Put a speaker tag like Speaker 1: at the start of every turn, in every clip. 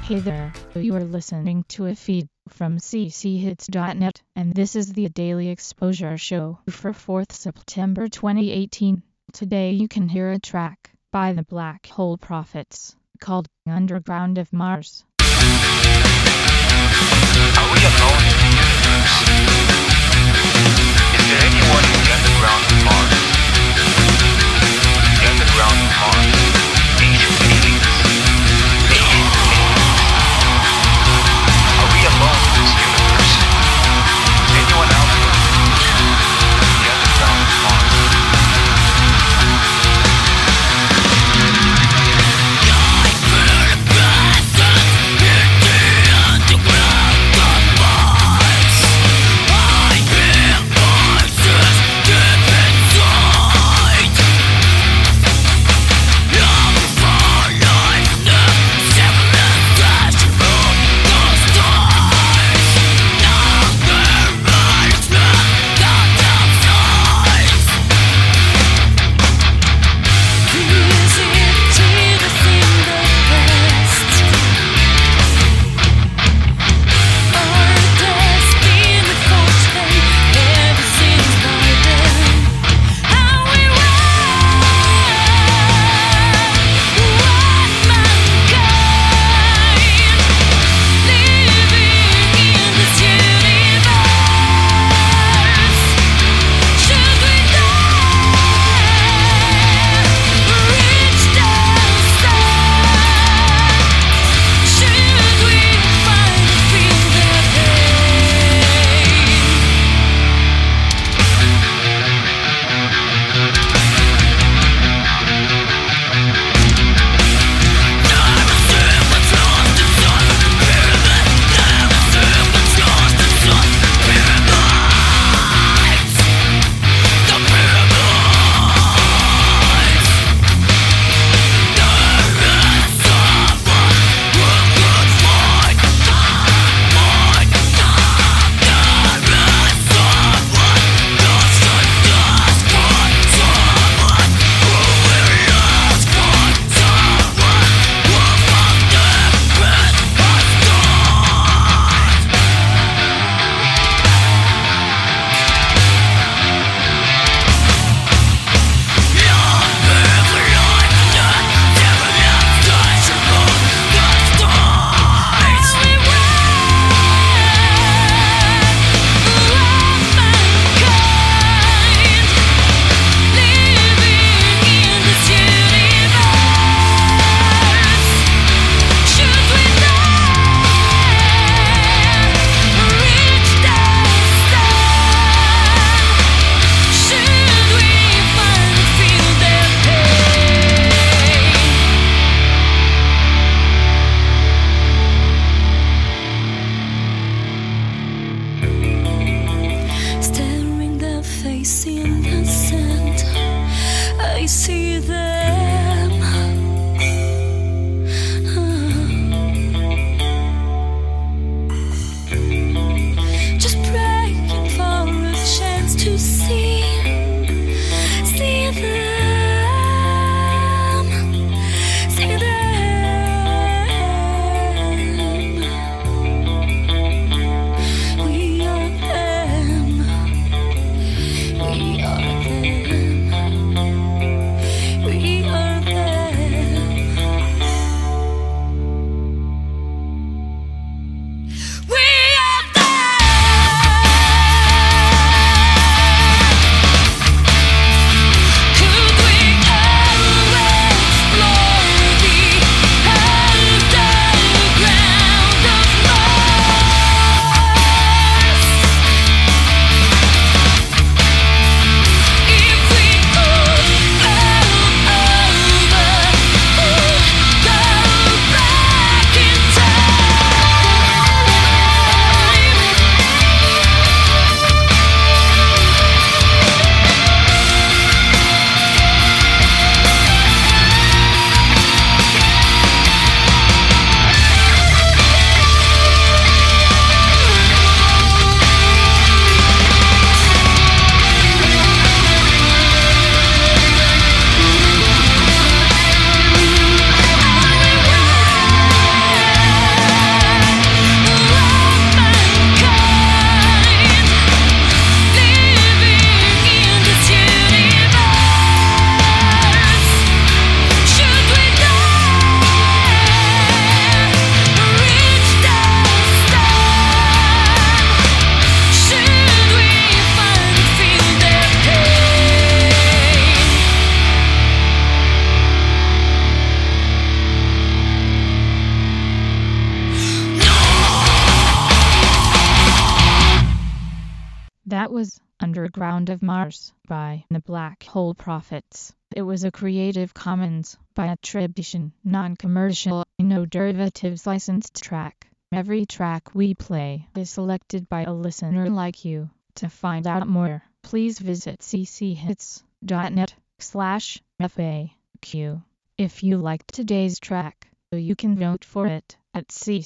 Speaker 1: Hey there, you are listening to a feed from cchits.net, and this is the Daily Exposure Show for 4th September 2018. Today you can hear a track by the Black Hole Prophets called Underground of Mars.
Speaker 2: Are we alone in the universe? Is there anyone in the underground of Mars? The underground of Mars. Ancient aliens. Are we alone in this universe? Is anyone out there? The underground of Mars.
Speaker 3: In the sand, I see them. Just praying for a chance to see them, see them. We are them. We are them. We
Speaker 1: Underground of Mars by The Black Hole Prophets. It was a Creative Commons by attribution, non-commercial, no derivatives licensed track. Every track we play is selected by a listener like you. To find out more, please visit cchits.net/FAQ. If you liked today's track, you can vote for it at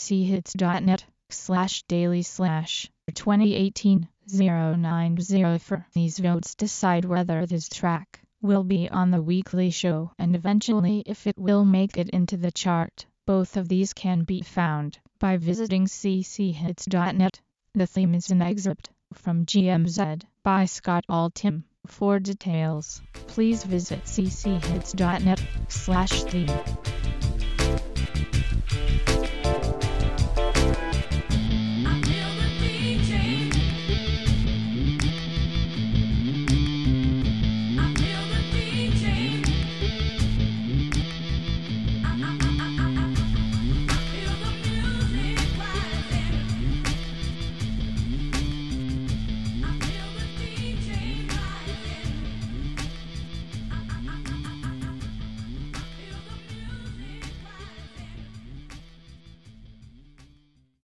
Speaker 1: cchits.net/daily/2018-090. These votes decide whether this track will be on the weekly show and eventually if it will make it into the chart. Both of these can be found by visiting cchits.net. The theme is an excerpt from GMZ by Scott Altham. For details, please visit cchits.net/theme.